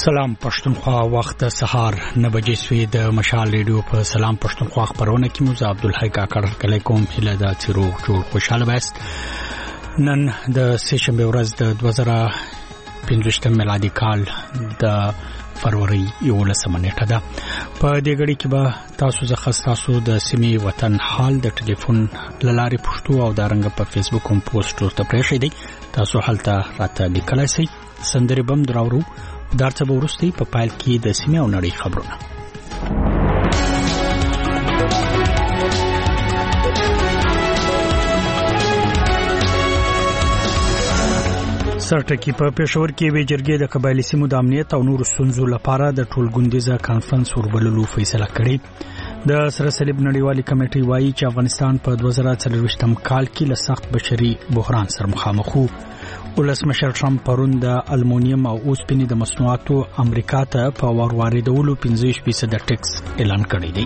سلام پښتونخوا وخت سهار 9 بجې سوی د مشال ریډیو په سلام پښتونخوا خبرونه کې موږ عبدالحی کاکړ کلیکوم هله د چیرو جوړ خوشاله وست نن د سهشنبه ورځ د 2015 میلادي کال د فروری 11 نیټه ده په دې غړي کې به تاسو زه تاسو د سیمې وطن حال د ټلیفون لارې پښتو او د رنګ په فیسبوک هم پوسټ ورته پرېښی دی تاسو حالته راته لیکلای شئ سندري بم دراورو دارڅه ورستي په پایل کې د سیمې او نړۍ خبرونه سرټکی په پېښور کې وی جرګې د قبایلی سیمو د امنیت او نور ستونزو لپاره د ټولګوندیزه کانفرنس وربللو فیصله کړې د سره صلیب نړیوالې کمیټې وایي چې افغانستان په 2024 کال کې له سخت بشري بحران سره مخامخ وو ولسمشر ټرمپ پرون د المونیم او اوسپنې د مصنوعاتو امریکا ته په واردولو 15% ټیکس اعلان کړی دی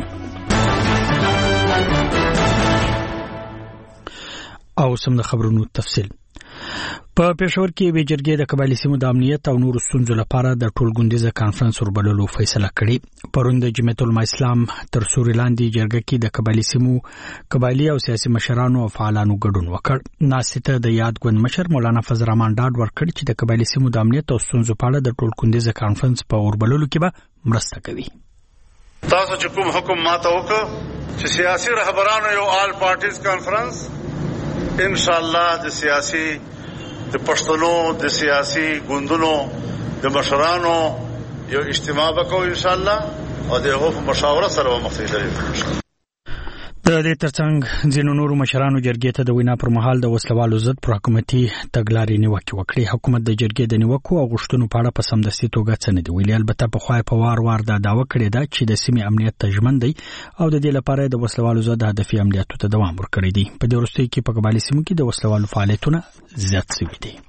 او سم د خبرونو تفصیل په پېښور کې وی جرګې د قبایلی سیمو د امنیت او نور ستونزو لپاره د ټولګوندیزه کانفرنس وربللو فیصله کړې پرون د جمعیت العلماء اسلام تر سوري لاندې جرګه کې د قبایلی سیمو قبایلی او سیاسي مشرانو او فعالانو ګډون وکړ ناسته د یاد ګوند مشر مولانا فضل الرحمن ډاډ ورکړ چې د قبایلی سیمو د امنیت او ستونزو په اړه د ټولګوندیزه کانفرنس په وربللو کې به مرسته کوي تاسو چې کوم حکم ماته وکړ چې سیاسي رهبرانو یو آل پارټیز کانفرنس ان شاء الله د سیاسي د پښتنو د سیاسي ګوندونو د مشرانو یو اجتماع وکړو ان شاء الله او د هغو مشاوره سره مخکې د دې ترڅنګ ځینو نورو مشرانو جرګې ته د وینا پر مهال د وسلوالو ضد پر حکومتي تګلارې نیوکه وکړي حکومت د جرګې د نیوکو او غوښتنو په اړه په سمدستي توګه څه نه دی ویلي البته په خوای په وار دا داوا کړی دا چې د سیمې امنیت ته ژمن دی او د دې لپاره د وسلوالو ضد هدفي عملیاتو ته دوام ورکړی دی په دې وروستي کې په قبایلی سیمو کې د وسلوالو فعالیتونه زیات شوي دي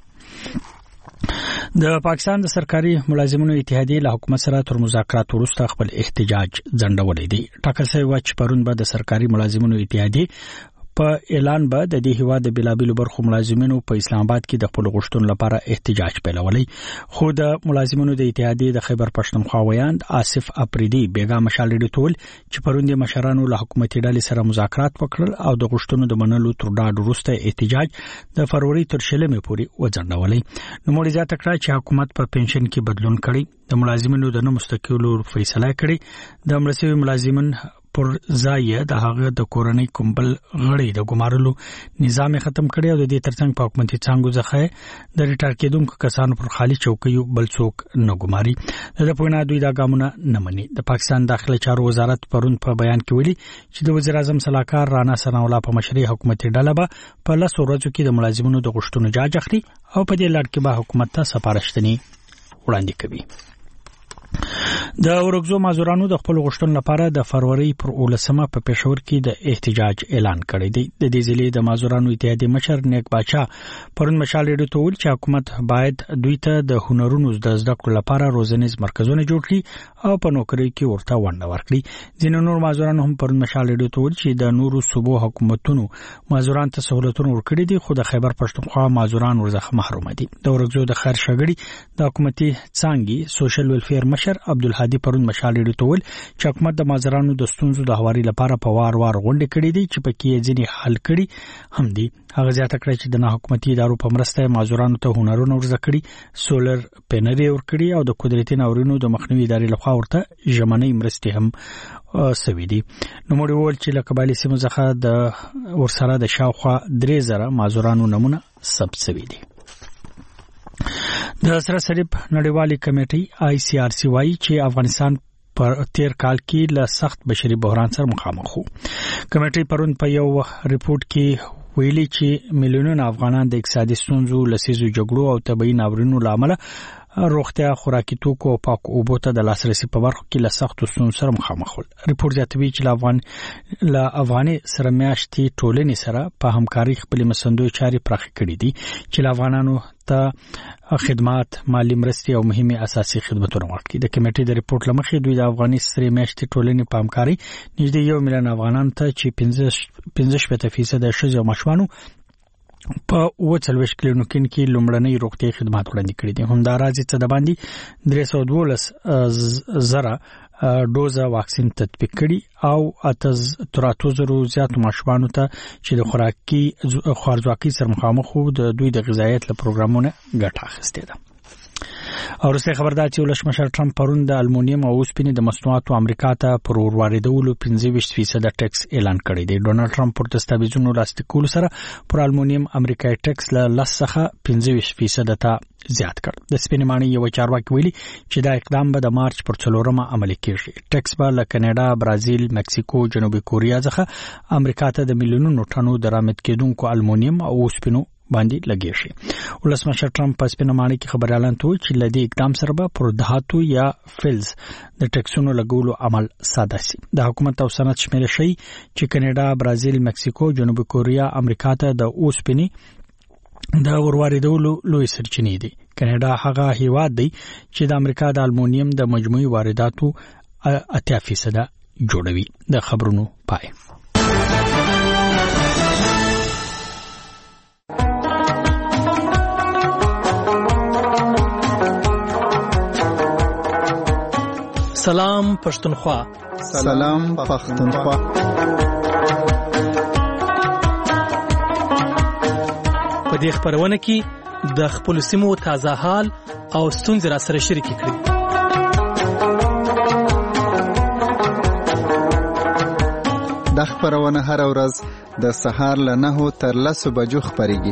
د پاکستان د سرکاري ملازمینو اتحادیه له حکومت سره تر مذاکرات وروسته خپل احتجاج ځنډولې دي ټاکل شوی و چې پرون به د سرکاري ملازمینو اتحادیه په اعلان به د دې هیواد د بلابلو برخو ملازمینو په اسلام آباد کې د خپل غوښتنو لپاره احتجاج پیلولی خو د ملازمینو د اتحادیه د خیبر پښتونخوا ویاند آصف اپریدي بیګا مشال ریډیو ټول چې پرون د مشرانو له حکومتي ډلې سره مذاکرات وکړل او د غوښتنو د منلو تر ډاډ وروسته احتجاج د فروری تر شلمې پورې وځنډولی نو موږ زیاته کړه چې حکومت په پنشن کې بدلون کړی د ملازمینو د نه مستقیلو فیصله کړې د مرسي ملازمین پر ځای د هغه د کورنۍ کومبل غړي د ګمارلو نظام ختم کړی او د دې ترڅنګ په حکومتي څنګه ځخه د ریټایر کېدونکو کسانو پر خالي چوکیو بل څوک نه ګماري د پوینا دوی دا ګامونه نه مني د پاکستان داخلي چارو وزارت پرون په بیان کې ویلي چې د وزیر اعظم صلاحکار رانا ثناء الله په مشرۍ حکومتي ډله به په 10 ورځو کې د ملازمینو د غوښتنو جاج اخلي او په دې لړ کې به حکومت ته سپارښتنې وړاندې کوي د اورګزو مازورانو د خپل غوښتنو لپاره د فروری پر 18 په پېښور کې د احتجاج اعلان کړی دی د دې ځلې د مازورانو اتحادیه مشر نیک باچا پرون مشال ریډیو ته ویل چې حکومت باید دوی ته د هنرونو د زده کړو لپاره روزنیز مرکزونه جوړ کړي او په نوکری کې ورته ونډه ورکړي ځینې نور مازورانو هم پرون مشال ریډیو ته ویل چې د نورو صوبو حکومتونو مازوران ته سہولتونه ورکړي دي خو د خیبر پښتونخوا مازوران ورڅخه محروم دي د اورګزو د خیر شګړي د حکومتي څنګه سوشل ویلفیر مشر عبدالهادي پرون مشال ریډیو ته ویل چې حکومت د مازورانو د ستونزو د هواري لپاره په وار غونډې کړې دي چې پکې ځینې حل کړي هم دي هغه زیاته کړې چې د نه حکومتي ادارو په مرسته مازورانو ته هنرونه ورزده کړي سولر پینلې ورکړي او د قدرتي ناورینو د مخنیوي ادارې لخوا ورته ژمنۍ مرستې هم سوي دي نو موږ ویل چې له قبایلی سیمو څخه د ورسره د شاوخوا 3000 مازورانو نمونه ثبت شوي دي د سره صلیب نړیوالې کمیټې آی سی آر سی وايي چې افغانستان پر تیر کال کې له سخت بشري بحران سره مخامخ وو کمیټې پرون په یو ریپورت کې ویلي چې میلیونونه افغانان د اقتصادي ستونزو لسیزو جګړو او طبيعي ناورینونو لامل روغتیا خوراکي توکو او پاک اوبو ته د لاسرسي په برخو کې له سختو ستونزو سره مخامخ ول ریپورت زیاتوي چې افغاني سره میاشتې ټولنې سره په همکاري خپل مسندوي چاري پراخ کړي دي چې افغانانو ته خدمات مالی مرستې او مهمه اساسي خدماتونه ورکړي د کمیټې د ریپورت لمخې دوی د افغاني سره میاشتې ټولنې په همکاري نږدې 1 میلیون افغانان ته چې 15% د ښځو او ماشومانو په 40 کلینیکونو کې لومړنۍ روغتي خدمات وړاندې کړي دي. همداراز چې د باندې 312 زره ډوزه واکسین تطبیق کړي او 83,000 زیات ماشومان ته چې د خوراکي سره مخامخ وو د دوی د غذایت له پروګرامونو ګټه اخیستې ده. او رسې خبردار چې ولسمشر ټرمپ پرون د المونیم او اوسپنې د مصنوعاتو امریکا ته پر واردولو 25% ټیکس اعلان کړی دی. ډونالد ټرمپ پر دستاویزونو لاسلیکولو سره پر المونیم امریکایي ټیکس له 10 څخه 25% ته زیات کړ. د سپینمانۍ یو چارواکي ویلي چې دا اقدام به د مارچ پر 4 عملي کیږي. ټیکس به له کاناډا، برازیل، مکسیکو، جنوبي کوریا څخه امریکا ته د میلیونونو ټنو درآمد کېدونکو المونیم او اوسپنو باندې لګي شي. ولسمشر ټرمپ په سپینمانۍ کې خبريالان ته ویل چې لدی اقدام سره به پر دهاتو یا فلز د ټیکسونو لګولو عمل ساده شي. د حکومت او صنعت شمیرل شي چې کاناډا، برازیل، مکسیکو، جنوبي کوریا امریکا ته د اوسپنې د ورواردولو لوی سرچینې دي. کاناډا هغه هیواد دی چې د امریکا د المونیم د مجموعي وارداتو 80% جوړوي. د خبرونو پای. سلام پښتونخوا. سلام پښتونخوا. په دې خبرونه کې د خپل سیمو تازه حال او ستونزې را سره شریک کړئ. د خبرونه هر ورځ د سهار له 9 تر 10 بجو خبريږي.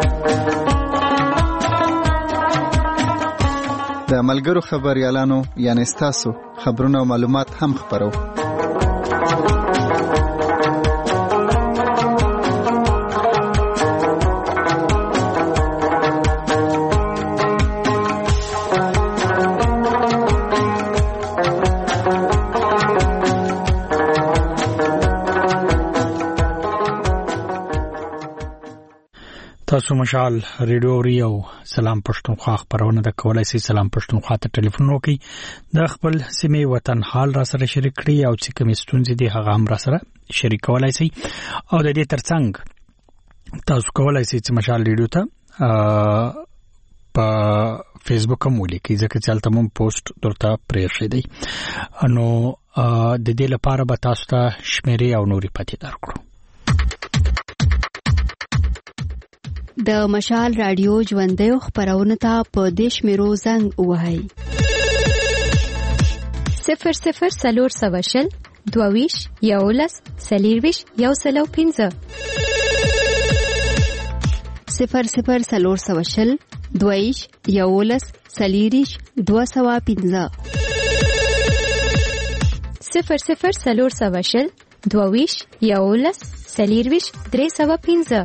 د ملګرو خبريالانو یعنی تاسو خبرونه او معلومات هم خبرو. تاسو مشال ریډیو ریو سلام پښتونخوا خبرونه د کولای سي سلام پښتونخوا ته ټلیفون وکړي د خپل سیمې وطن حال را سره شریک کړي او چې کوم ستونزې دي هغه هم را سره شریک کولای سي. او د دې ترڅنګ تاسو کولای سي چې مشال ریډیو ته په فیسبوک هم ولیکئ ځکه چې هلته مون پوسټ درته پرې شوی دی. نو د دې لپاره به تاسو ته شمیرې او نورې پتې درکړو. د مشال رادیو ژوندۍ خبرونه ته په دیش میرو زنګ وهاي 00 سلور سواشل دوویش یولس سلیرویش یوسلو 15 00 سلور سواشل دوویش یولس سلیریش 215 00 سلور سواشل دوویش یولس سلیرویش 315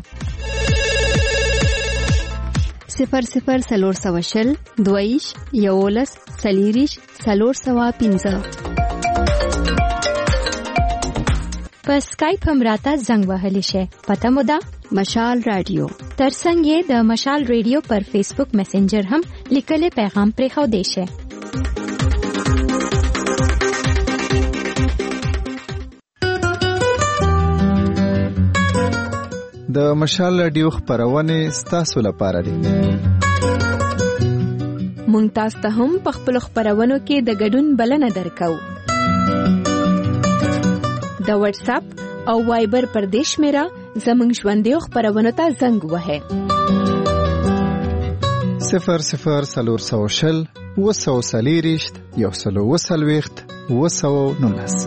00 سلور سواشل دویش یولس سلیریش 315 په سکایپ هم راته زنګ وهلی شي. پته مو ده مشال رادیو. ترڅنګ یې د مشال ریډیو پر فیسبوک میسنجر هم لیکلي پیغام پرې خو دی شي. د مشال رادیو خبرونه ستاسو لپاره دي. مونږ تاسو ته هم په خپل خبرونو کې د ګډون بلنه درکو. د واتس اپ او وایبر پر دیش میرا زمونږ ژوندۍ خبرونو ته زنګ وهه 00 سلور سواشل وسو سلیریشت یوسلو وسلويخت وسو نونس.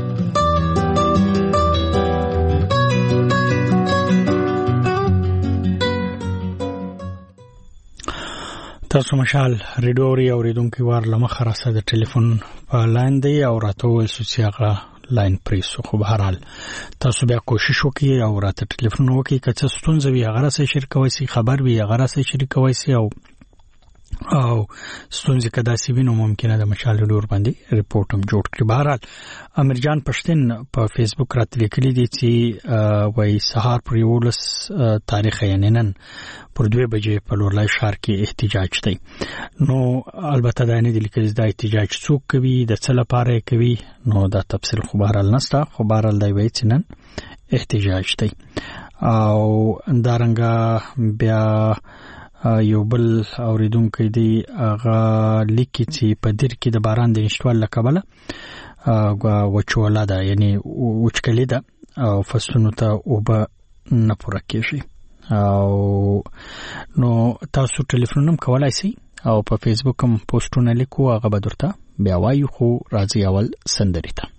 تاسو مشال ریډیو ری اوریدونکو وار لمخه راسه د ټلیفون په لاین دی او راته ول سوسیاغه لاین پریسو. خو به هر حال تاسو بیا کوشش وکړئ او راته ټلیفون وکړئ که څه ستونزه وي هغه سره شریکوئ سي خبر وي هغه سره شریکوئ سي او ستونزې کدا سی وینو ممکنه د مشال ډور باندې ریپورت هم جوړ کړي. بهر حال امرجان پښتون په فیسبوک راته لیکلي دي چې وای سهار پر 11 تاریخ یعنی نن پر 2 بجې په لورلای ښار کې احتجاج دی. نو البته دا نه دي لیکلي دا احتجاج څوک کوي د څه لپاره کوي نو دا تفصیل خو بهر حال نشته. خو بهر حال دی وای چې نن احتجاج دی او دارنګه بیا یو بل اوریدونکو دی هغه لیکي چې په دیر کې د باران د نشټوال له کبله وچواله ده یعنی وچکلي ده او فصلونو ته اوبه نه پوره کېږي. او نو تاسو ټلیفون هم کولای شئ او په فیسبوک هم پوسټونه لیکو هغه به درته بیا وایو. خو راځي اول سندرې ته.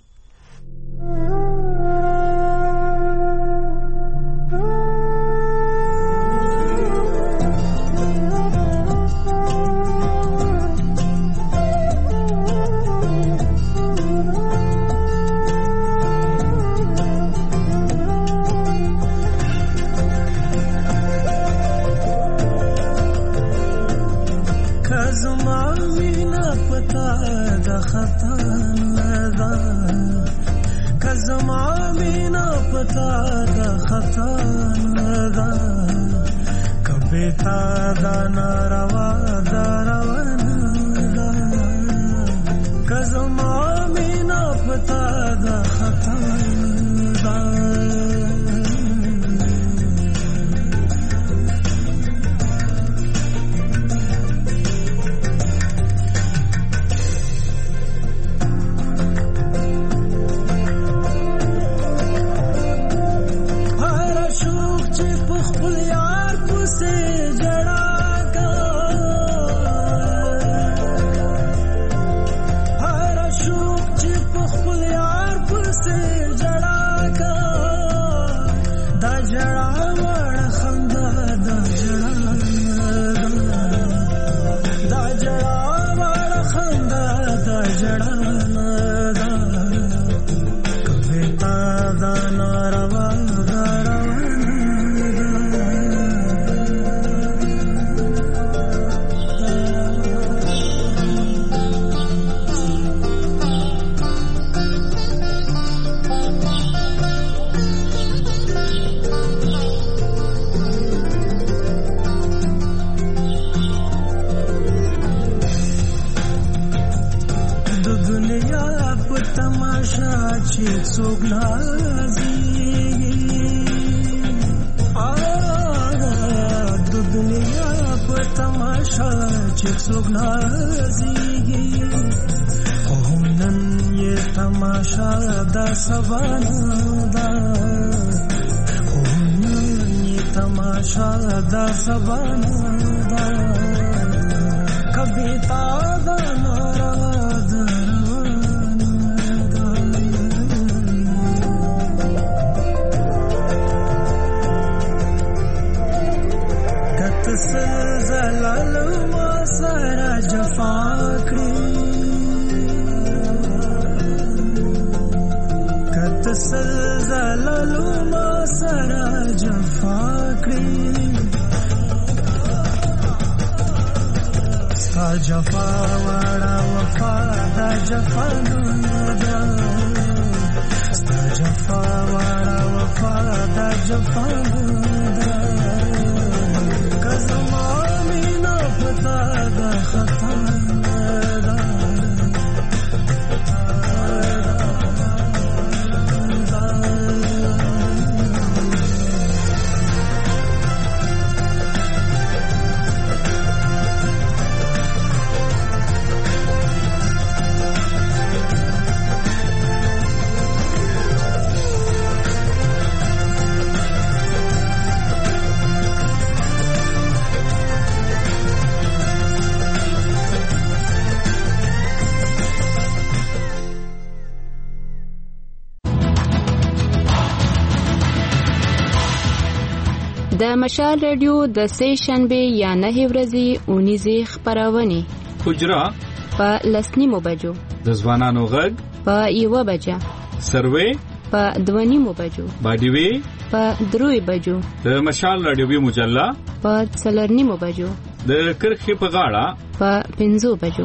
د مشال رادیو د سه شنبه یا نه ورځې اونیزه خبرونه حجرا په لسنیمو بجو د ځوانانو غږ په 1 بجه سروې په 2 بجو باډیوي په 3 بجو د مشال رادیوي مجله په 4 بجو د کرخې په غاړه په 5 بجو.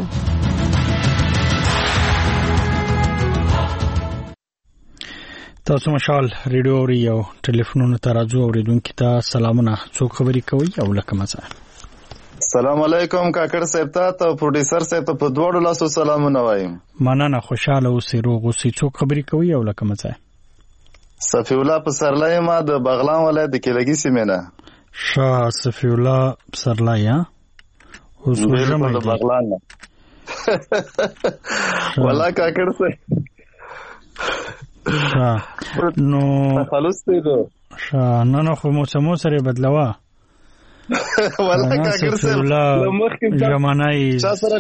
تاسو مشال ریډیو ریو ټلیفونونو ته راځو اوریدونکو ته سلامونه. څوک خبرې کوي او لکه مزه؟ السلام علیکم کاکړ صاحب ته پروډوسر صاحب ته په دوړو لاسو سلامونه وایم. مننه، خوشاله اوسئ، روغ اوسئ. څوک خبرې کوي او لکه مزه؟ صفی الله پسرلی ما د بغلان ولایت د کلګي سیمه نه. شاه صفی الله پسرلی ها اوس وژم د بغلان نه. والله کاکړ څه نو خلاص دی دو نه خو موسمو سره بدلوا. والله کاکړ څه لمخ جمانای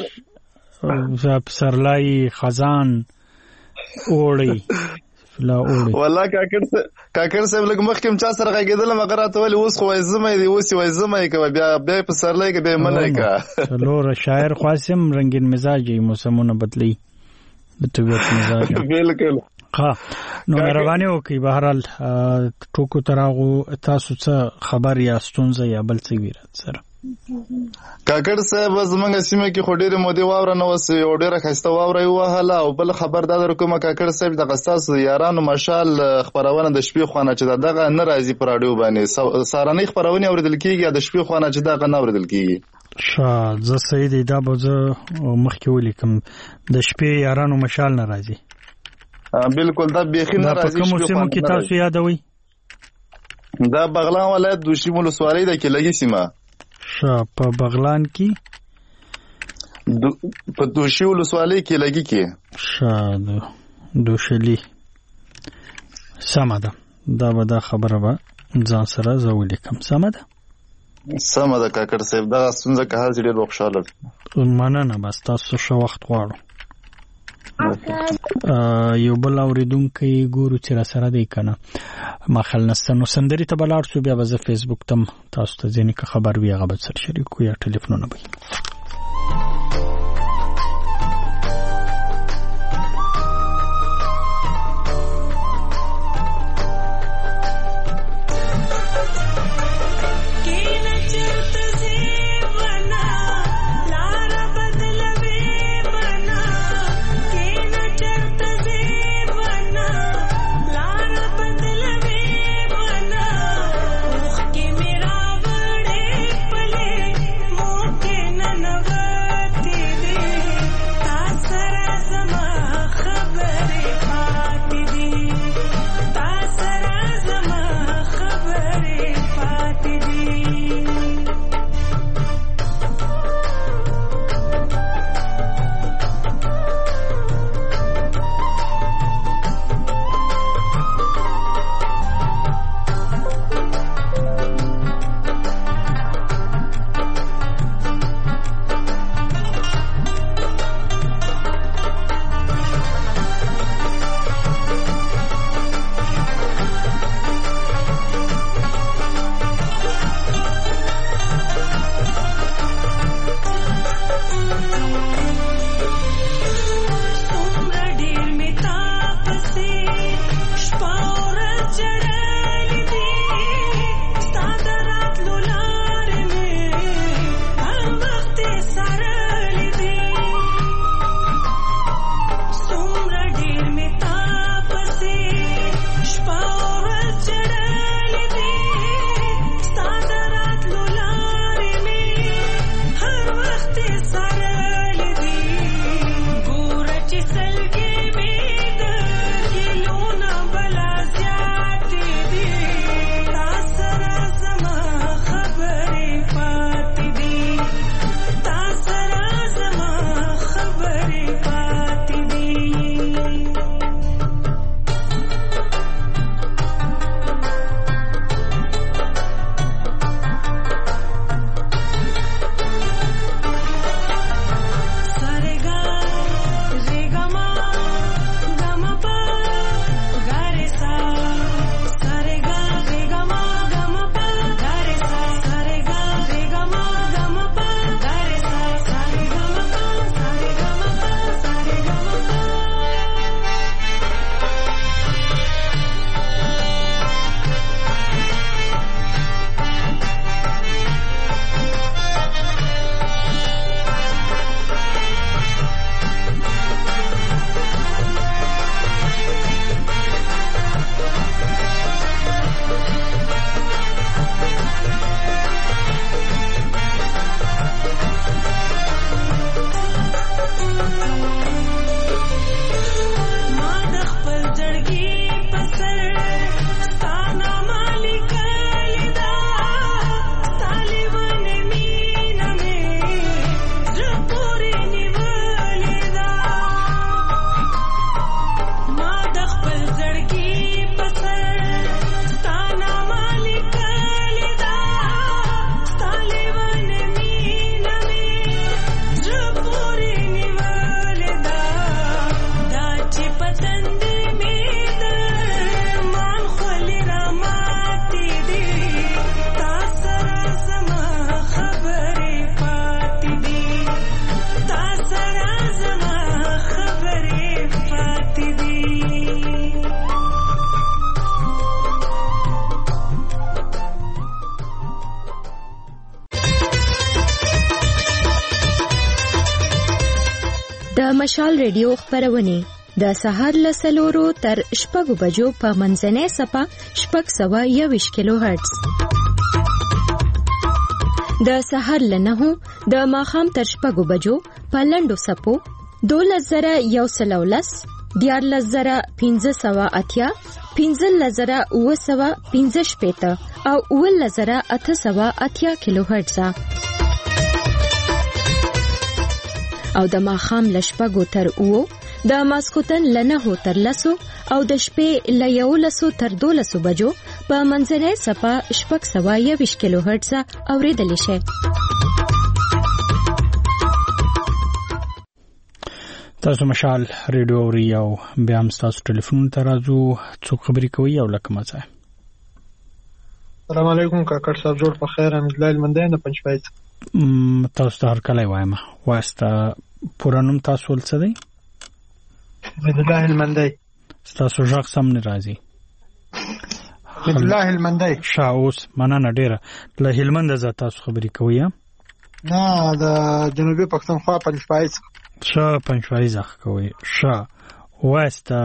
پسرلی خزان اوړی لا اوړي. والله کاکړ صاحب لږ مخکې چا سره غږېدل مګر راته ویل اوس خو وایزمه دی اوس وایزمه کوي بیا پسرلی کې به منای کا لور شاعر خاصم رنگین مزاجي موسمونه بدلی د طبيعت مزاج بالکل. ها نو مهرباني وکړئ بهرحال ټوکو تراغو تاسو څه خبر یا ستونزه یا بل څه ویرات سره. کاکړ صاحب زمونږ سیمه کې خو ډېرې مودې واوره نه وس یو ډېره ښایسته واوره یې ووهله او بل خبر دا در کومه کاکړ صاحب دغه ستاسو یارانو مشال خپرونه د شپې خونه چې دغه نه راځي په راډیو باندې سهارنۍ خپرونې اورېدل کېږي د شپې خونه چې دغه نه اورېدل کېږي. زه صحیح دی دا به زه مخکې ولیکم د شپې یارانو مشال نه راځي. بالکل دا بیخي نه راځي. په کومو سیمو کې تاسو یادوئ؟ دا بغلان ولایت دوشي ولسوالۍ د کلګي سیمه. په بغلان کې په دوشي ولسوالۍ کې لګي کې دوشلی سمه ده. دا به دا خبره به ځان سره زه ولیکم. سمه ده کاکړ صاحب دا ستونزه که هر ډېر خوشاله مننه. بس تاسو ښه وخت غواړو. یو بل اوریدونکی ګورو چې را سره دی کنه مخال نسته نو سندري ته بلاړ شو بیا به زه فیسبوک تم تاسو ته ځینې که خبر وي هغه به سره شریکو یا ټلیفونونه به مشال ریډیو خبرونه د سهار له 4 تر 6 بجو په منځنۍ صفه 621 کیلو هرتز. د سهار له 9 د ماښام تر 6 بجو په لنډو صفو 12110 14580 15915 او 11880 کیلو هرتز. او د ماښام له 6 تر 9 د ماسکوتن له 9 تر 10 او د شپې له 11 تر 12 بجو په منځنۍ صفه 621 کیلو هرتز اوریدل شي. تاسو مشال ریډیو اوري او بیا هم تاسو ټلیفون ته راځو څوک خبرې کوي او لکه مزه. السلام علیکم کاکړ صاحب جوړ په خیر. امیدلای المندای نه پنځپایت تاسو ته هر کله وایم واسطه پوره نوم تاسو ولڅ دی؟ امیدلای المندای. تاسو ژغ سم نه راځي. امیدلای المندای شاوس مننه ډیره. له هلمند ز تاسو خبرې کوي؟ نه د جنوبي پښتونخوا پنځپایت پنځپایت ځخ کوي. واسطه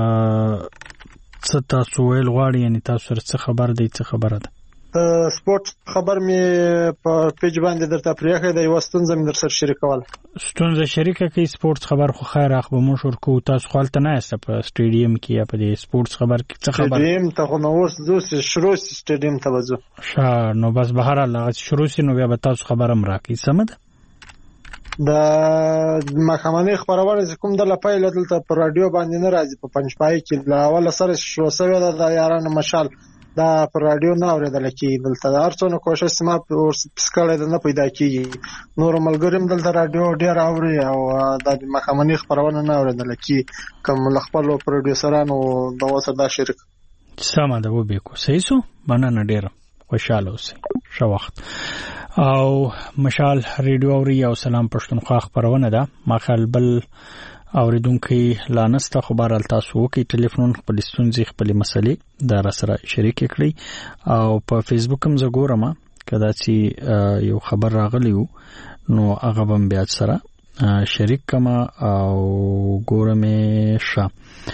څه تاسو ویل غواړي یعنی تاسو څه خبر دی څه خبره ده؟ سپورت خبر می په پیج باندې درته پریخه د یو ستونزه می در سره شریکول. ستونزه شریکه کې سپورت خبر خو خیر اخبار مو شور کو تاسو خپلته نه است په سټیډیم کې یا په دې سپورت خبر کې څه خبر؟ سټیډیم ته خو نو اوس دوس شروع سټیډیم ته وځو. نو بس بهر الله شروع سي نو بیا به تاسو خبرم راکې سمد. د مخامنې خبرونه کوم د لپاره دلته په رادیو باندې نه راځي په پنځپای کې لا اول سره شروع شوی د یارانو مشال دا پر رادیو نه اوریدل کی دلته هرڅونه کوشش ما په سکاله نه پیدا کیږي. نور ملګریم دلته رادیو ډیر اوري او د مخامنې خبرونه نه اوریدل کی کوم خپل پروډوسرانو د وسه دا شریک سم ده وبې کو سېسو مننه ډیر خوشاله اوسئ شو وخت. او مشال ریډیو اوري او سلام پښتونخوا خبرونه ده ما خپل بل اوریدونکو لانسته خبر تاسو وکي ټلیفون خپل ستونزې خپل مسلې دا را سره شریک کړئ او په فیسبوک هم زه ګورم کدا چې یو خبر راغلی وو نو هغه هم بیا سره شریک کما او ګورم شه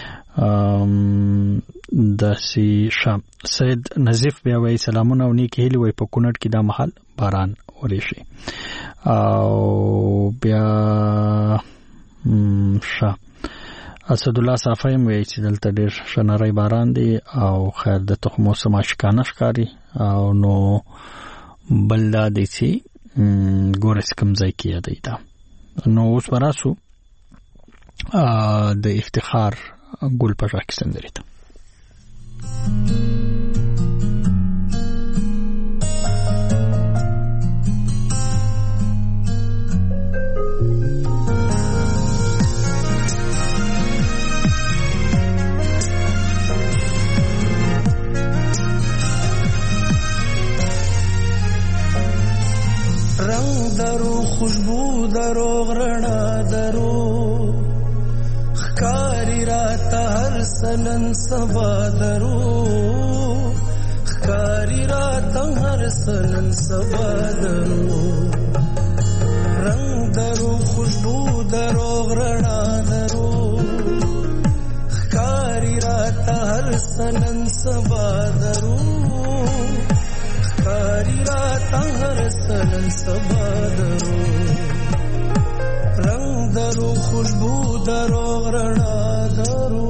د سی شام سید نظیف بیا وای سلامونه او نیک هیله وای په کونړ کې دا محل باران ورشي او بیا اسد الله صافیم وی چې دلته ډیر شناري باران دی او خیر د تخمو سما شکانه ښکاری او نو بلدا دی چې ګورس کم ځای کې دی دا نو اوس وراسو د افتخار ګل په ځای کې سندري ته خوشبو درو غرنا درو خکاری راتا هر سنن سبا درو خکاری راتا هر سنن سبا درو رنگ درو خوشبو درو غرنا درو خکاری راتا هر سنن سبا درو خکاری راتا هر سنن سبا درو رنگ درو خوشبو درو غرنا درو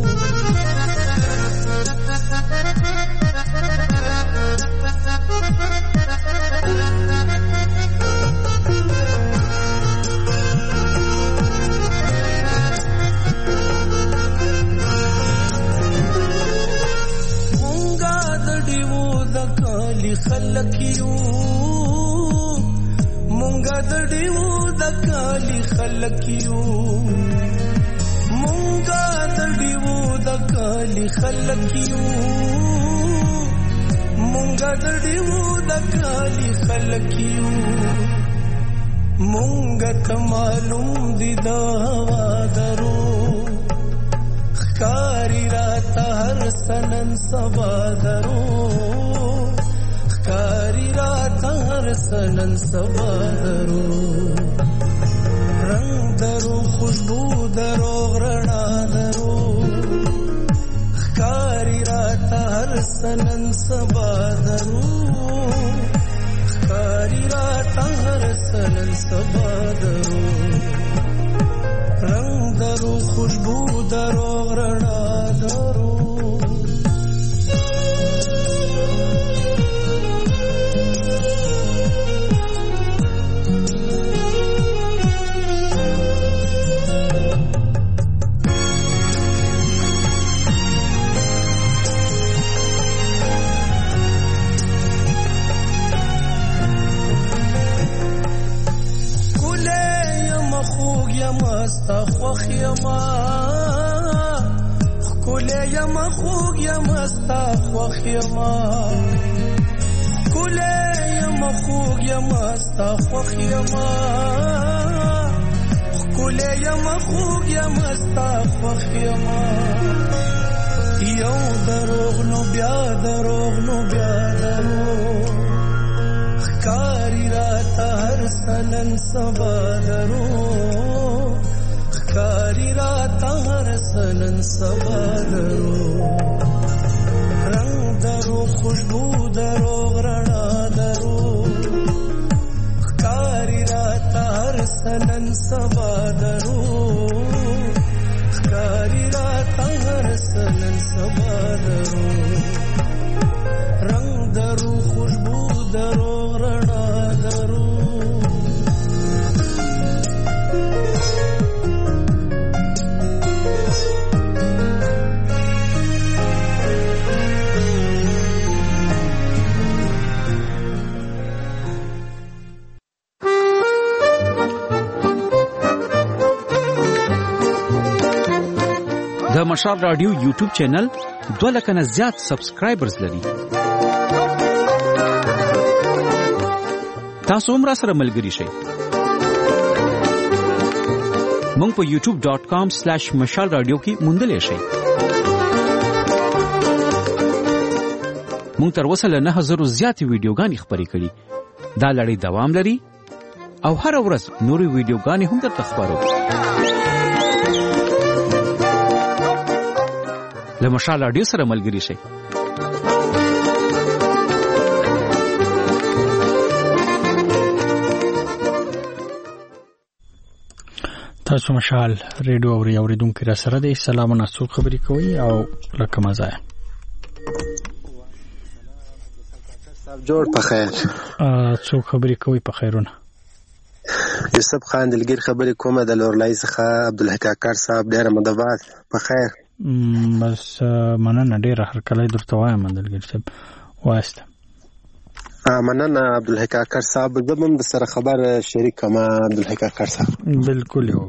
مونگا دډیو د کالی خلکیو مونگا دډیو د کالی خلکیو مونگا دډیو د کالی خلکیو مونگا دډیو د کالی خلکیو مونگا ته معلوم دي د هوا درو خکاری راته هر سنن سبا درو خکاری راته هر سنن سبا درو رنگ درو خوشبو دروغ رڼا درو ښکاری راته هر سنن سبا درو ښکاری راته هر سنن سبا درو رنگ درو خوشبو دروغ رڼا درو ستا خوخ یما خکولی یما خوگ یما ستا خوخ یما خکولی یما خوگ یما ستا خوخ یما خکولی یما خوگ یما ستا خوخ یما یو دروغ نو بیا دروغ نو بیا دروغ ښکاری راته هر سنن سبا دروغ ښکاری راته هر سنن سبا دروغ رنگ دروغ خوشبو دروغ رڼا دروغ ښکاری راته هر سنن سبا دروغ ښکاری راته هر سنن سبا دروغ رنگ دروغ خوشبو دروغ رڼا دروغ د مشال رادیو یوټیوب چینل 2 لک نه زیات سبسکرایبرز لري. تاسو هم راسره ملګري شئ. مونږ په youtube.com/mashalradio کې موندلې شئ. مونږ تر اوسه له 9000 زیاتې ویډیوګانې خپرې کړي. دا لړۍ دوام لري او هر ورځ نورې ویډیوګانې هم درته خپرو. له مشال رادیو سره ملګري شئ. تاسو مشال ریډیو اوریدونکو را سره د سلامونه څو خبرې کوي او لکه مزه جوړ په خیر څو خبرې کوي په خیرونه. یوسف خان دلګیر خبرې کومه د لورلای څخه عبدالحق کاکړ صاحب ډېر مدبات په خیر. بس مننه ډېره هر کله درته وایم دلګیر صاحب واسطه. مننه عبدالحق کاکړ صاحب زموږ د سره خبر شریک کما عبدالحق کاکړ صاحب. بالکل یو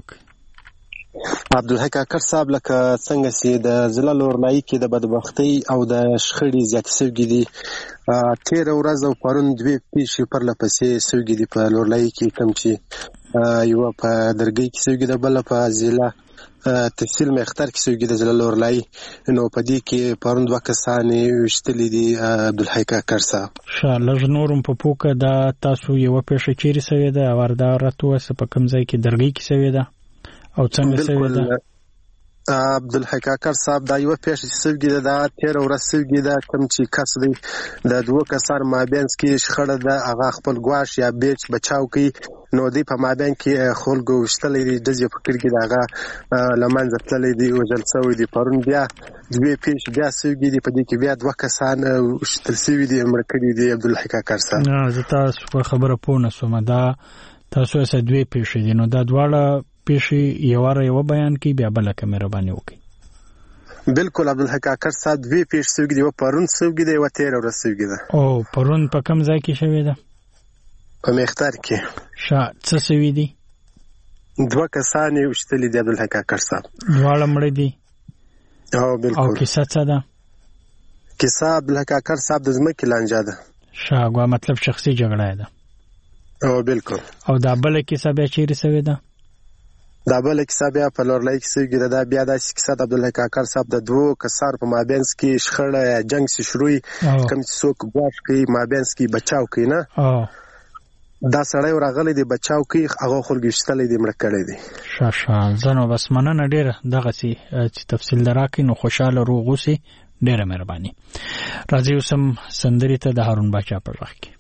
عبدالحق کاکړ صاحب لکه څنګه چې د ضلع لورلای کې د بدبختۍ او د شخړې زیاتې سوي دي. تېره ورځ او پرون 2 پیښې پرله پسې سوي دي په لورلای کې، کوم چې یوه په درګۍ کې سوي ده، بله په ضلع تحصیل مختار کې سوي ده ضلع لورلای. نو په دې کې پرون 2 کسان وشتلي دي عبدالحق کاکړ صاحب. لږ نورم په پوکه دا تاسو یوه پیښه چیرې سوې ده او واردات وسه په کوم ځای کې درګۍ کې سوې ده او څنګه سوې ده؟ عبدالحق کاکړ صاحب دا یوه پیښه چې سوي ده دا 13 ورځ سوي ده، کوم چې کس دی د 2 کسان مابینځ کې شخړه ده، هغه خپل ګواښ یا بیچ بچاو کوي. نو دی په مابین کې خلکو وشتلی دي، ډزې په کړي کې د هغه له منځه تللی دي، وژل سوی دي. پرون بیا 2 پیښې بیا سوي دي، په دې کې بیا 2 کسان وشتل سوي دي، مړه کړي دي عبدالحق کاکړ صاحب. زه تاسو په خبره پوه نه شوم، دا تاسو یې 2 پیښې دي، نو دا دواړه پیښې یو بیان کی بیا بل کې مهرباني وکړئ. بالکل عبدالحق کاکړ صاحب 2 پیښې سوي دي، یو پرون سوي ده، یو 13 ورځ سوي ده. او پرون په کوم ځای کې شوې ده؟ په مختار کې. څه سوي دي؟ 2 کسان وشتلي دي عبدالحق کاکړ صاحب. دواړه مړه دي؟ او بالکل. او کیسه څه ده؟ کیسه عبدالحق کاکړ صاحب د ځمکې لانجه ده. شاګوا مطلب شخصي جګړه ده. او بالکل. او دا بل کیسه بیا چیرې سوې ده؟ دا بل کیسه بیا په لورلای کې سوي ده. دا بیا د کیسه د عبدالحق کاکړ صاحب د 2 کسان په مابینځ کې شخړه یا جنگ شروع کوم چې څوک ګواښ کوي مابینځ کې بچاو کوي نه. دا سړی راغلی دی بچاو کوي هغه خورګشتلی دی مړه کړی دی شاشه زنو بس مننه ډیره دغسې چې تفصیل دراکې نو خوشاله روغ اوسې ډیره مهرباني راځي اوسم سندرې ته د هارون باچا په غږ کې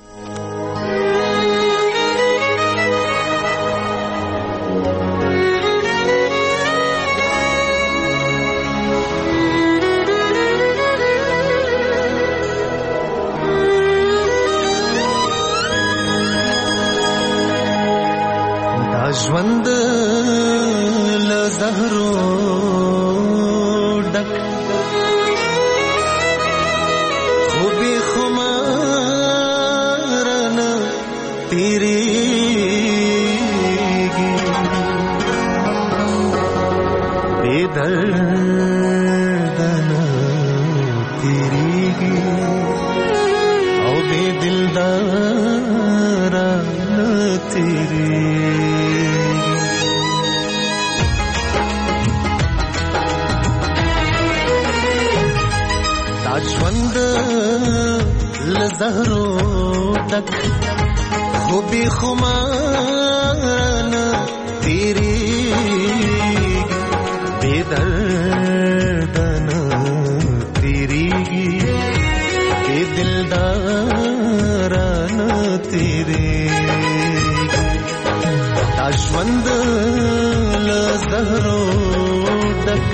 ژوند له زهرو ډک خو بې خمار نه تېرېږي بې درده نه تېرېږي او بې دلداره نه تېرېږي ژوند له زهرو ډک خو بې خمار نه تېرېږي بې درده نه تېرېږي بې دلداره نه تېرېږي دا ژوند له زهرو ډک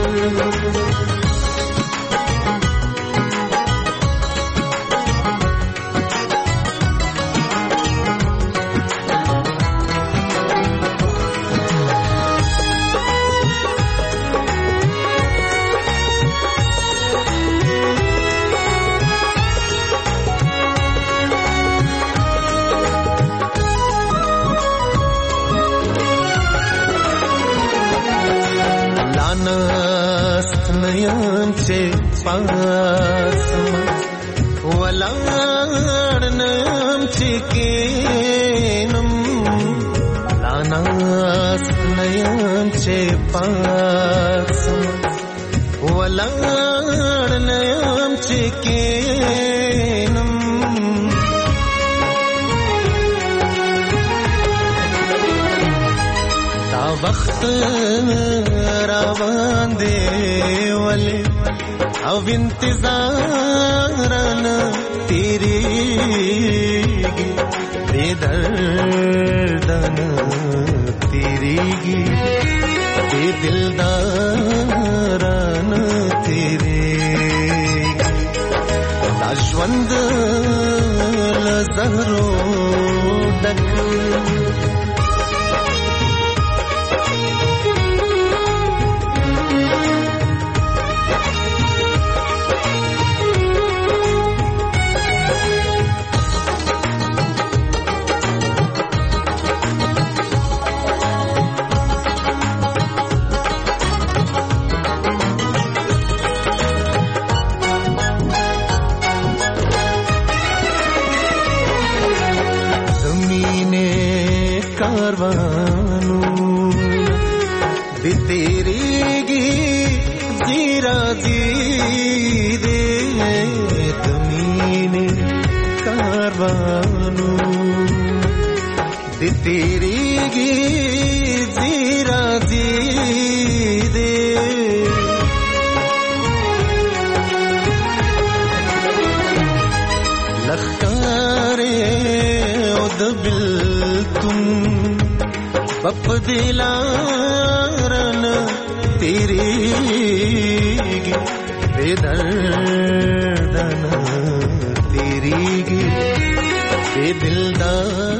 پاسما ولاړ نم چې کینم لاناست نیم چې پاسما ولاړ نیم چې کینم دا وخت روان دی ولې او انتظارنا تیریگی بے دردنا تیریگی بے دلدارنا تیریگی دا ژوند له زهرو ډک تیریگی زیرا زیدے لخکارے اد بلتن بپ دلارن تیریگی بے دردن تیریگی بے دلدار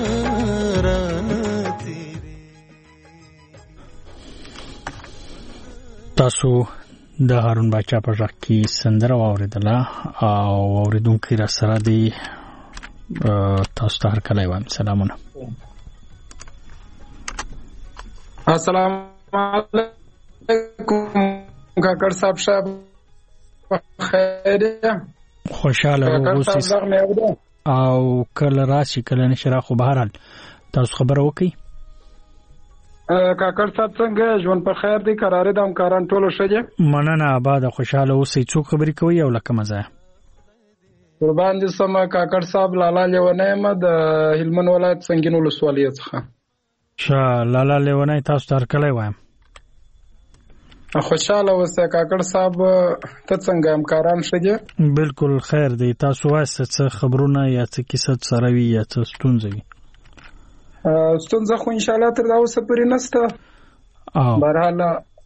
تاسو د هارون باچا په غږ کې سندره واوریدله او اوریدونکي را سره دی تاسو ته هرکلی وایم سلامونه السلام علیکم کاکړ صاحب خیر خوشاله اوسئ او کله راشي کله نشي را خو بهرحال تاسو خبره وکړئ کاکړ صاحب څنګه ژوند په خیر دی قرار د همکاران ټولو ښه دي مننه آباد خوشاله اوسئ څوک خبرې کوي او لکه مزه قربان دي سم کاکړ صاحب لالا لیونی یم د هلمند ولایت سنګین ولسوالۍ څخه. لالا لیونی تاسو ته هرکلی وایم. خوشحاله اوسه کاکړ صاحب، ته څنګه همکاران ښه دي؟ بالکل خیر دی. تاسو وایاست څه خبرونه یا څه کیسه سره وي یا څه ستونزه وي؟ ستونزه خو انشاءالله تر دا اوسه پورې نشته. بهرحال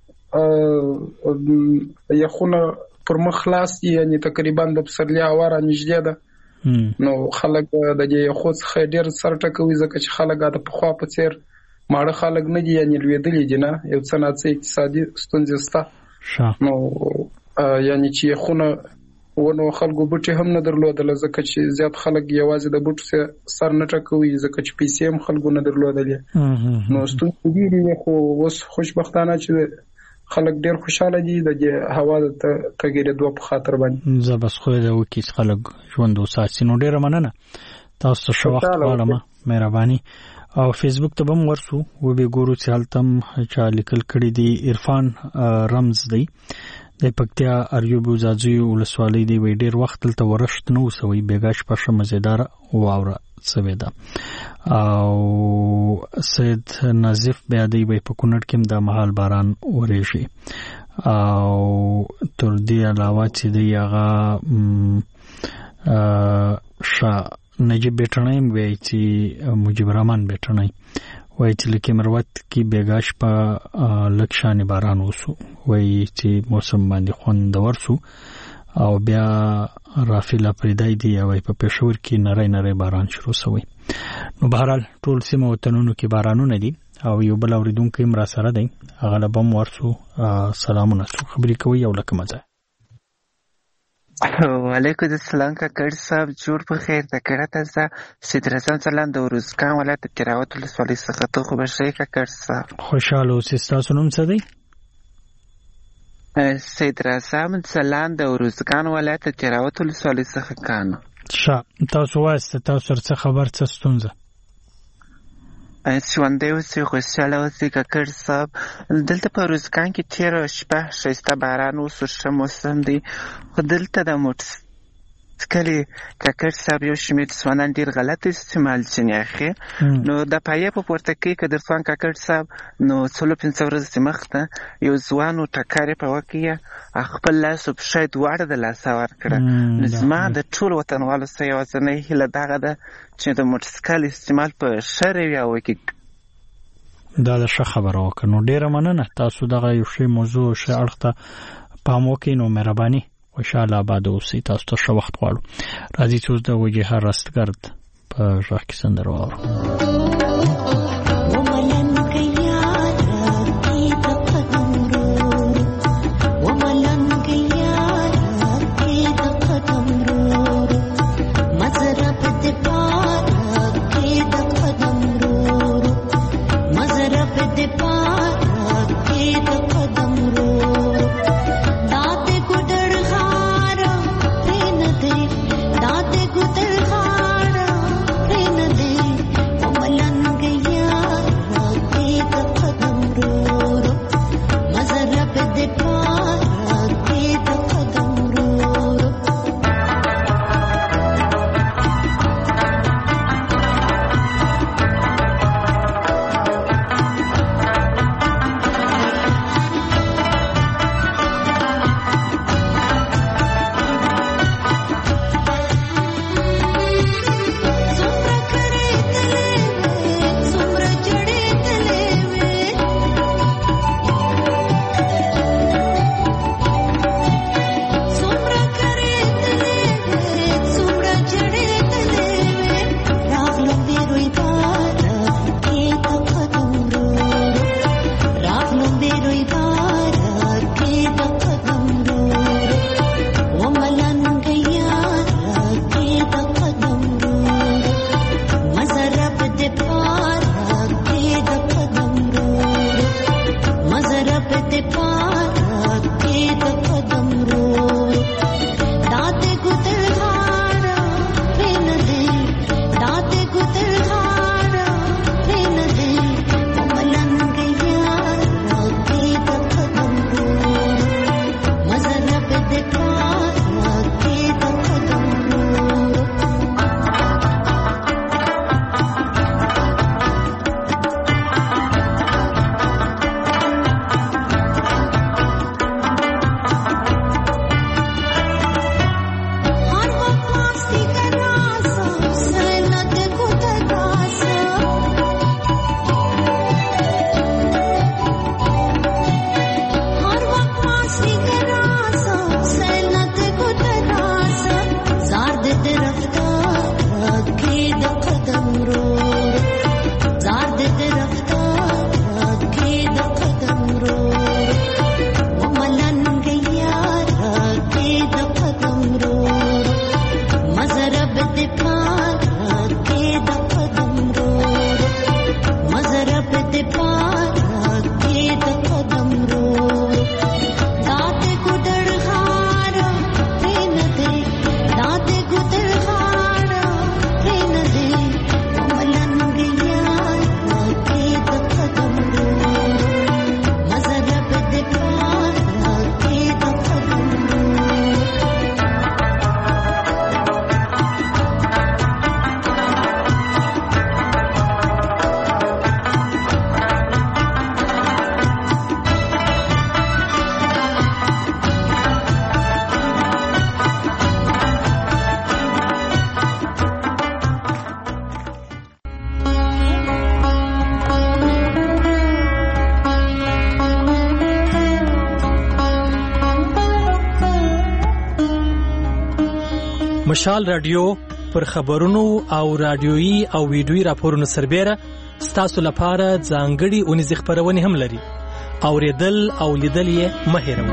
یخونه پر مخ خلاص دي، یعنې تقریبا د پسرلي هوا را نږدې ده. نو خلک د دې یخو څخه ډېر سر ټکوي، ځکه چې خلک د پخوا په څېر ماړه خلک نه دي، یعنې لوېدلي دي نه، یو څه ناڅه اقتصادي ستونزې شته. نو یعنې چې یخونه ونو خلکو بوټي هم نه درلودله، ځکه چې زیات خلک یوازې د بوټو سر نه ټکوي، ځکه چې پیسې هم خلکو نه درلودلې. نو ستونزې ډېرې وې، خو اوس خوشبختانه چې خلک ډېر خوشحاله دي د دې هوا د تغیرېدو په خاطر باندې. زه بس خو دې وکړي چې خلک ژوند وساتي. نو ډېره مننه، تاسو ته ښه وخت غواړم، مهرباني. او فیسبوک ته به هم ورسو وبې ګورو چې هلته هم چا لیکل کړي دي. عرفان رمز دی د پکتیا اریوب وزاځي ولسوالۍ دی، وایي ډېر وخت دلته ورښت نه وسوي، بېګا شپه ښه مزېداره واوره سوې ده. او سید نظیف بیا دی وایي په کونړ کې هم دا مهال باران ورېږي. او تر دې علاوه چې دی هغه نجیب بیٹنی وایي چې مجیب الرحمن بیٹنی وایي چې لکه مروت کې بېګا شپه لږ شانې باران وسو، وایي چې موسم باندې خوندور سو. او بیا رافیل اپریدای دی وایي په پېښور کې نری نری باران شروع سوی. نو بهرحال ټول سیمه وطنونو کې بارانونه دي. او یو بل اورېدونکی هم را سره دی، هغه له به هم ورسو. سلامونه، څو خبرې کوئ او لکه مزه. وعلیکم السلام کاکړ صاحب، جوړ په خیر. د کړه تازه سید رسام سلام د روزګان ولایت تیراوت ولسوالۍ څخه. ته خو به ښه یې کاکړ صاحب؟ خوشحاله اوسې. ستاسو نوم څه دی؟ سید رسام سلام د روزګان ولایت تیراوت ولسوالۍ څخه کانو. ښه، تاسو وایاست تاسو سره څه خبر، څه ستونزه؟ ژوندی اوسې، خوشحاله اوسې کاکړ صاحب. دلته په روزګان کې تېره شپه ښایسته باران وسو، ښه موسم دی. خو دلته د موټرسایکلې کاکړ صاحب یو شمېر ځوانان ډېر غلط استعمال ځینې اخی. نو د پایې په پورته کې که در ځوان کاکړ صاحب، نو 4-5 ورځې مخته یو ځوان و ټکر یې په وکړه، خپل لاس او پښه یې دواړه د لاسه ورکړه. نو زما د ټولو وطنوالو سره یوازینۍ هیله دغه ده چې د موټرسایکل استعمال په ښه رویه وکړي. دا د ښه خبره وکړه. نو ډېره مننه، تاسو دغه یو ښه موضوع ښه اړخ ته پام وکړئ. نو مهرباني، خوشحاله آباد اوسئ. تاسو ته ښه وخت غواړو. راځئ چې اوس د وجیحه رستګرد په غږ کې سندره واورو. Mama مشال رادیو پر خبرونو او رادیويي او ویډیويي راپورونو سربېره ستاسو لپاره ځانګړي اونیزې خپرونې هم لري. اوریدل او لیدل یې مه هېروئ.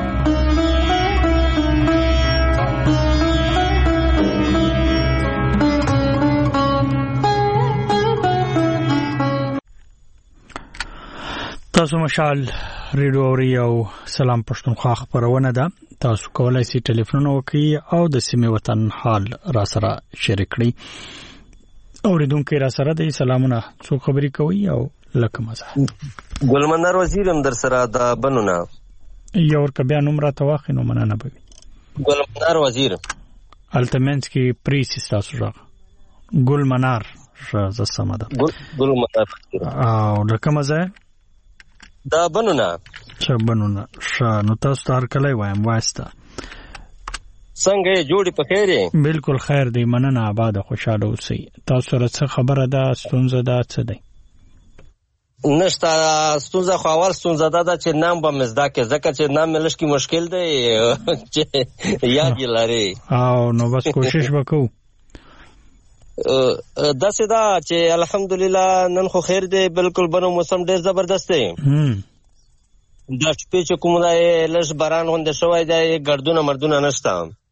تاسو مشال ریډیو اوري او سلام پښتونخوا خبرونه ده. تاسو کولای شئ ټلیفون وکړئ او د سیمې وطن حال را سره شریک کړئ. اوریدونکو را سره د سلامونه څو خبرې کوي او لکه مزه. ګلمنار وزیرم در سره د بنونه یو ورکه بیا نوم راته واخلئ نو مننه به وي. ګلمنار وزیر التمنس کې پریسي تاسو راغله ګلمنار زه سمه ده ګلمنار او لکه مزه دا بنونه بنونه نو تاسو ته هرکلی وایم وایسته څنګه یې جوړې په خیر یې؟ بالکل خیر دی مننه آباده خوشحاله اوسئ. تاسو سره څه خبره ده ستونزه ده څه دی؟ نشته ستونزه خو اول ستونزه ده چې نام به مې زده کړې ځکه چې نام مې لږ مشکل دی چې یاد یې لرې او نو بس کوشش به کوو. داسې ده چې الحمدلله نن خو خیر دی بالکل بنو موسم ډېر زبردست دی. د شپې چې کوم دی لږ باران غوندې شوی دی ګردونه مردونه نشته.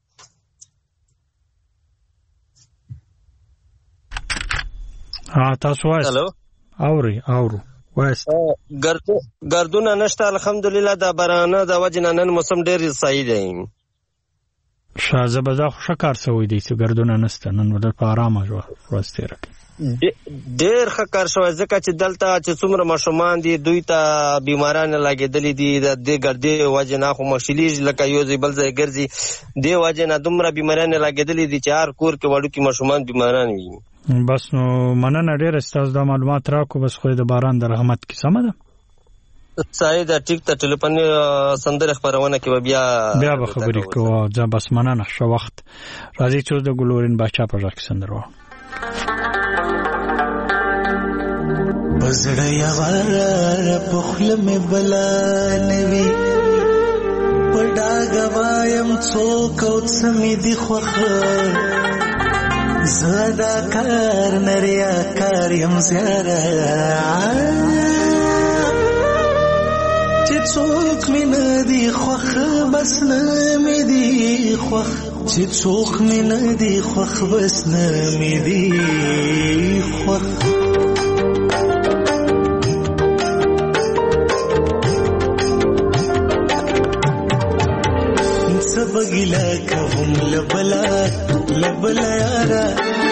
تاسو وایست اورو وایست ګردونه نشته الحمدلله د بارانه د وجې نه نن موسم ډېر صحیح دی. شازه بزا خوشه کار سوی دی چې ګردونه نسته نن ودر په آرامه ورځ تېره کړي. ډېر ښه کار شوی ځکه چې دلته چې څومره ماشومان دي دوی ته بیماران لګېدلي دي د دې ګردې وجې نه خو مشلیږي لکه یو ځای بل ځای ګرځي دې وجې نه دومره بیماران لګېدلي دي چې هر کور کې وړوکي ماشومان بیماران وي. بس نو مننه ډېره ستاسو دا معلومات راکړو. بس خو د باران د رحمت کې سمه ده صحیح ده ټیک ته ټلیفوني سندرې خپرونه کې به بیا به خبرې کوو. ځه بس مننه ښه وخت راځئ چې اوس د ګلورین باچا په غږ کې سندره واورو. بزړه یواره په خوله مې بلا نه وي په ډاګه وایم څوک او څه مې دي خوښه زه دا کار نه ریاکار یم زیاره چې څوک مې نه دي خوښ بس نه مې دي خوښ چې څوک مې نه دي خوښ بس نه مې دي خوښ څه بګیله کوم لبلا یاره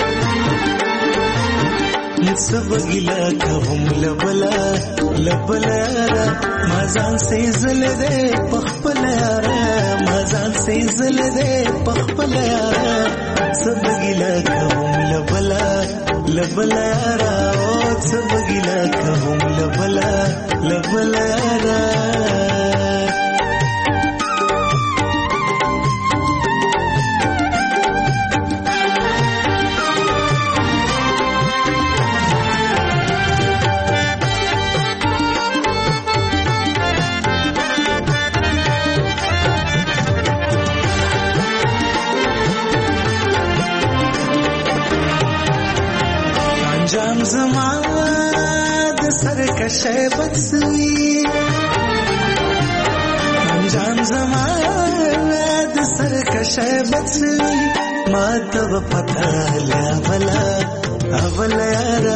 څه بګیله کوم لبلا یاره ما ځان سې زله دې پخپل یاره ما ځان سې زله دې پخپل یاره څه بګیله کوم لبلا یاره او څه بګیله کوم لبلا یاره زما د سرکشه بڅوي انجام زما د سرکشه بڅوي ما ته پتا لا ولا یارا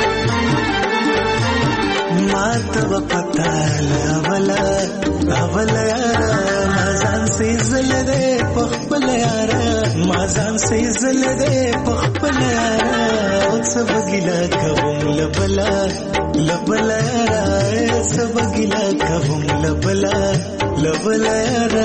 ما ته پتا لا ولا یارا ما ځان سې زله دې پخپل یارا ما ځان سې زله دې پخپل یارا څه بګیله کوم لبلا یارا څه بګیله کوم لبلا یارا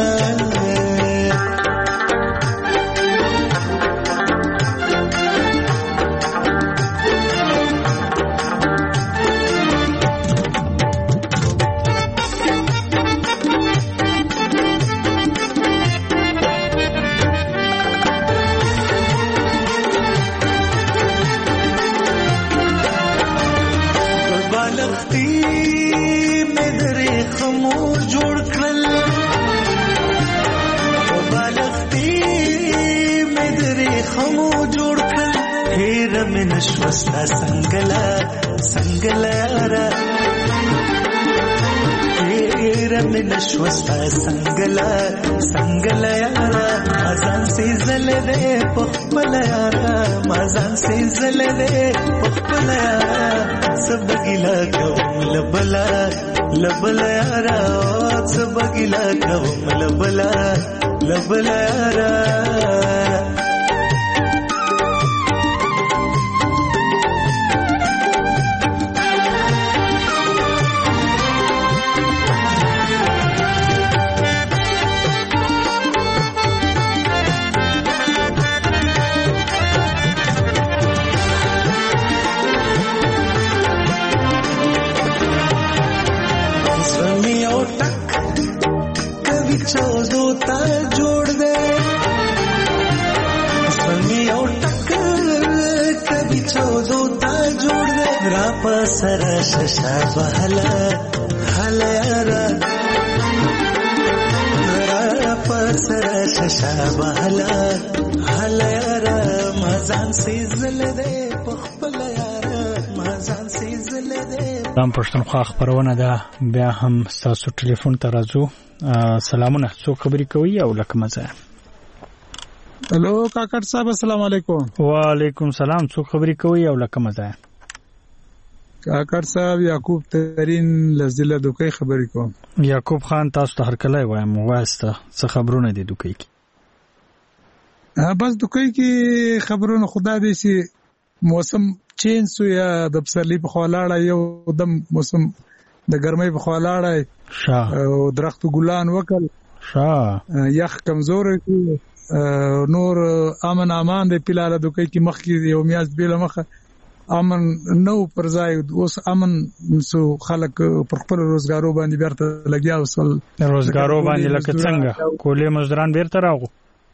زخمو جوړ کړ هیر مې نشوستا څنګه یاره هیر مې نشوستا څنګه یاره ازان سي زل دې پخپل یاره مازان سي زل دې پخپل یاره سب ګیلا کوم لبلا یاره سب ګیلا کوم لبلا یاره चौदो ता जोड़ दे समी और टक्कर कभी चौदो ता जोड़ दे राप सरा शशा बहला हलयारा राप सरा शशा बहला हलयारा मजान से जल दे पखपल यारा मजान से जल दे دام پښتونخوا خبرونه ده بیا هم تاسو ټلیفون ته راځو سلامونه څوک خبرې کوي او لکه مزه هلو کاکړ صاحب السلام علیکم وعلیکم سلام څوک خبرې کوي او لکه مزه کاکړ صاحب یعقوب ترین لزله دوکې خبرې کوم یعقوب خان تاسو ته هر کله وایم واسطه څه خبرونه دي دوکې کی بس دوکې کی خبرونه خدا دې سي موسم چینج سو یا د پسرلی په خوالاړه یو دم موسم د ګرمۍ په خوالاړه او درخت ګلان وکړ یخ کمزور نور امن امان د پیلاله دوکې کی مخ کی یو میاز بیل مخه امن نو پر ځای اوس امن سو خلک پر خپل روزګارو باندې بیرته لګیا وسل روزګارو باندې لکه څنګه کولې مزدوران بیرته راغو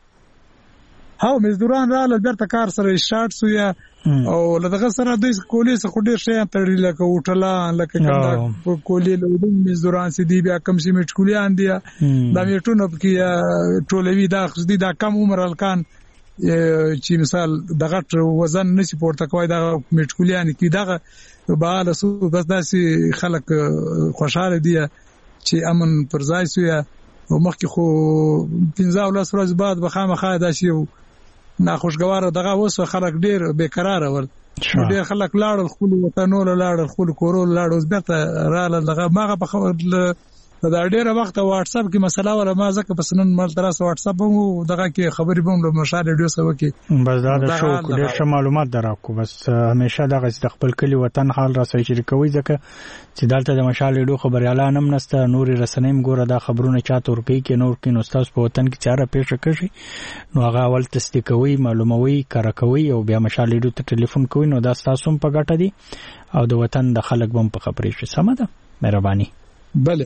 هاو مزدوران رااله بیرته کار سره شارټ سو یا او لدغه سره د کولې څخه ډیر شي تړي لکه وټلان لکه کنده کولې له مزدوران سي دی بیا کم سي میټ کولیان دی دا میټونه کې ټولوي دا خدي دا کم عمر الکان چې مثال دغه وزن نشي پورته کوي دا میټ کولیان کې دغه بالا سو بس داسي خلک خوشاله دي چې امن پر ځای سو یا مخکې خو 15 ورځې بعد به خامخا داسي ناخوشګوار دغه اوس خلک ډیر بیقرار ول ډیر خلک لاړ خپل وطنونو لاړ خپل کورونو لاړ اوس بیرته رااله دغه ماغه په خبر دا ډیره وخت واتس اپ کې مسله ولا ما ځکه پس نن مل تر اوسه واتس اپ مو دغه کې خبرې بوم له مشال ریډیو سره کې بس دا شو ډیر ښه معلومات دراکو بس همیشه دغه د خپل کلی وطن حال را سره شریکوي ځکه چې دلته د مشال ریډیو خبري اعلان هم نسته نوري رسنیم ګوره دا خبرونه چاته ورکی کې نور کې نو تاسو په وطن کې چاره پېښه کړي نو هغه اول تصدیقوي معلوموي کارکوي او بیا مشال ریډیو ته ټلیفون کوي نو دا تاسو هم په ګټه دي او د وطن د خلک بم په خبرې شي سم ده مهرباني بله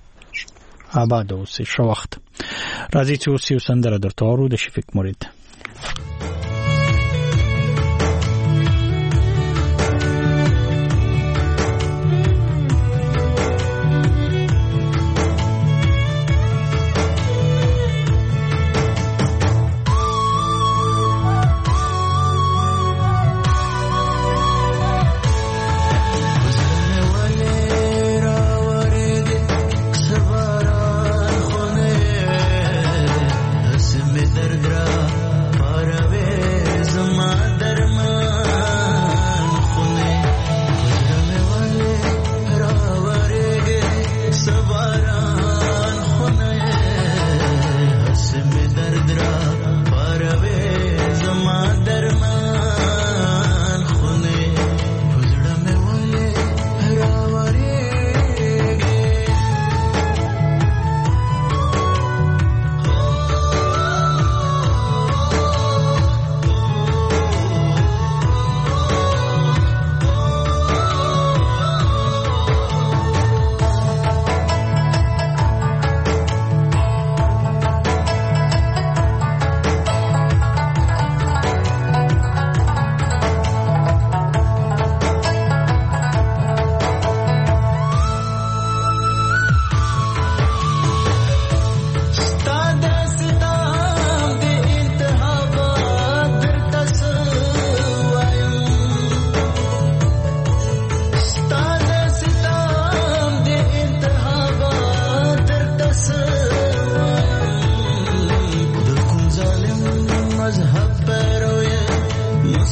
آباد اوسئ ښه وخت راځي چې اوس یو سندره درته اورو د شفیق مرید درد را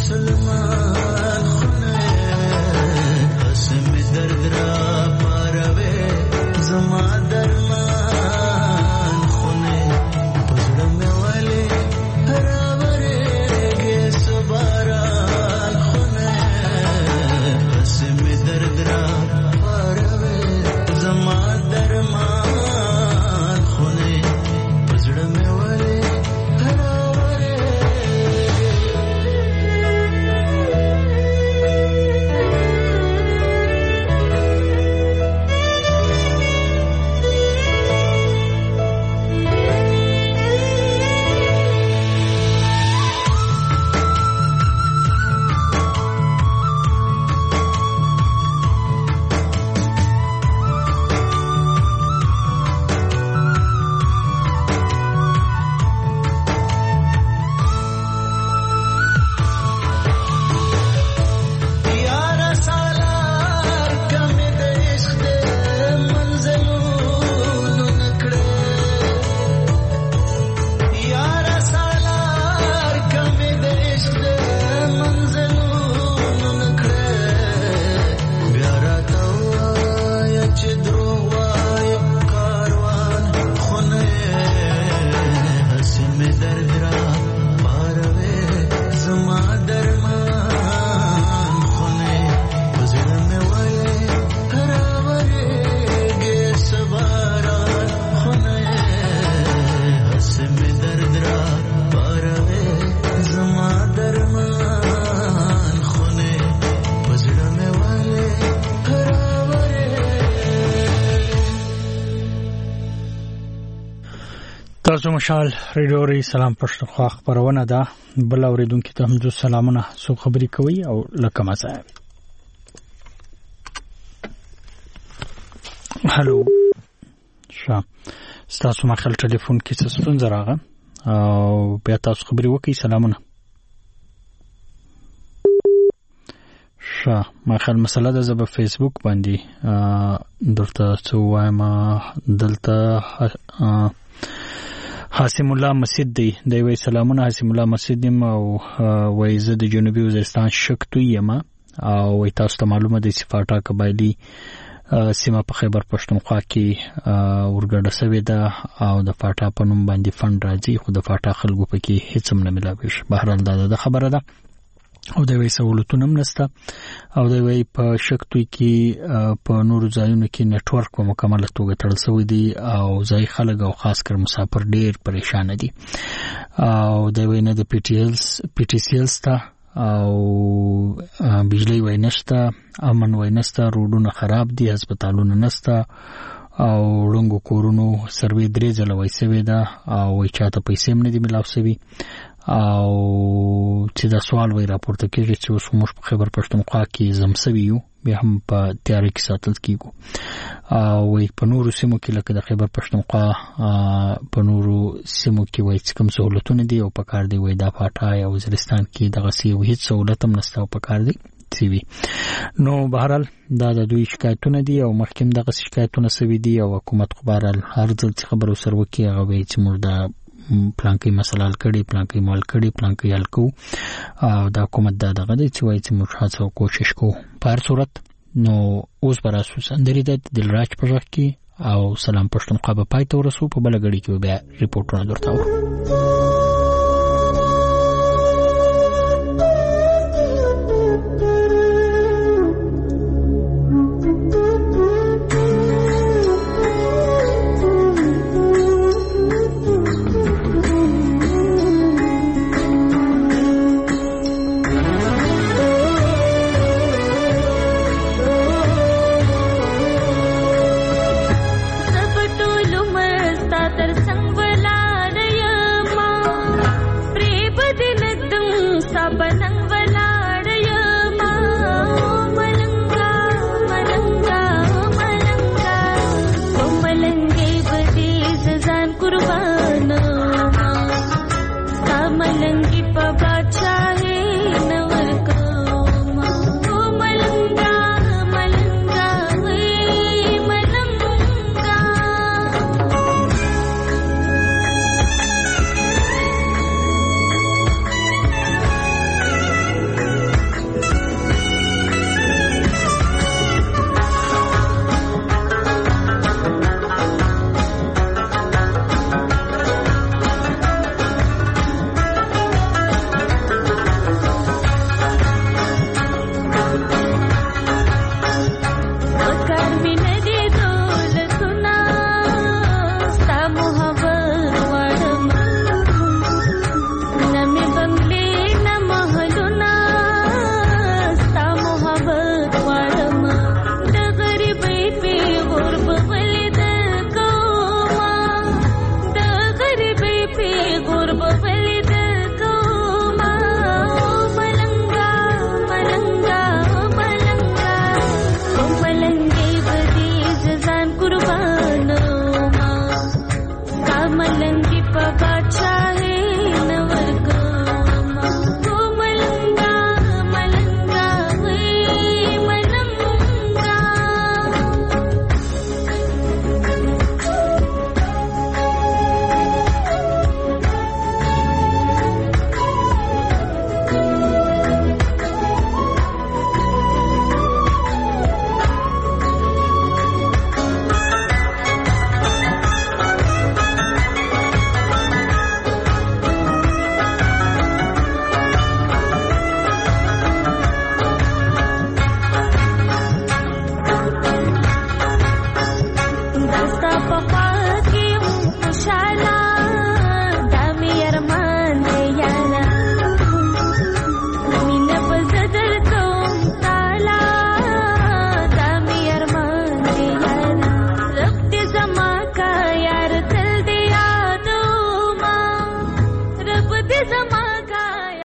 مسلمان خونه اسم درد را پاروي زما درمان خونه پزړه مې والي راورېږي سباران خونه اسم درد را پاروي زما درمان خونه پزړه مې والي تاسو مشال ریډیو سلام پښتونخوا خبرونه ده بل اوریدونکو ته هم سلامونه سو خبري کوي او لکه مزه هالو شا تاسو ما خپل ټلیفون کې څه ستونزه راغله او بیا تاسو خبري وکړئ سلامونه شا ما خپل مسله ده زب فیسبوک باندې دلته څو وایم دلته حاسم الله مسجد دی وی سلامونه حاسم الله مسجد او وای زه د جنوبي وزیرستان شکتو یم او وای تاسو ته معلومه ده چې فاټا قبایلی سیمه په خیبر پښتونخوا کې ورګډه شوې ده او د فاټا په نوم باندې فند راځي خو د فاټا خلکو پکې هیڅ هم نه ملاوي شي بهرال دا خبره ده او د وی سہولتونه هم نشته او د وی په شکتوي کې په نورو ځایونو کې نتورک په مکمل توګه تړل شوی دی او ځای خلک او خاص کر مسافر ډیر پریشان دي او د وی نه د پی ټی سی ایل ستا او بجلی وای نشته امن وای نشته روډونه خراب دي هسپتالونه نشته او لونګو کورونو سروي درې ځله وای سوي ده او وای چاته پیسې هم نه دي ملاو سوي او چې دا سوال وای راپورته کېږي چې اوس موږ په خیبر پښتونخوا کې زمسوي یو بیا هم په تیاری کې ساتل کېږو او وای په نورو سیمو کې لکه د خیبر پښتونخوا په نورو سیمو کې وای چې کوم سہولتونه دي او په کار دی وای د فاټا او وزیرستان کې دغه سی هیڅ سہولت هم نشته او په کار دی سی نو بهرال دا د دوی شکایتونه دي او محکم دغه شکایتونه سوي دي او حکومت خو بهرال هر ځل چې خبرو سره وکي هغه وای چې موږ د پلانکی مسله حل کړي پلانکی مال کړي پلانکی حل کو او د حکومت دغه دی چې وای چې موږ هڅه او کوشش کوو په هر صورت نو اوس پر اساس اندري د دلراج پرځ کې او سلام پښتونخوا په پای ته ورسو په بل غړي کې بیا ریپورتونه درته बनंग वाला